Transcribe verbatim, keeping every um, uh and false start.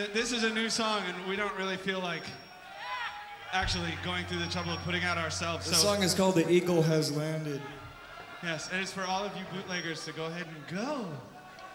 a, this is a new song, and we don't really feel like actually going through the trouble of putting out ourselves. The so, song is called "The Eagle Has Landed." Yes, and it's for all of you bootleggers to go ahead and go.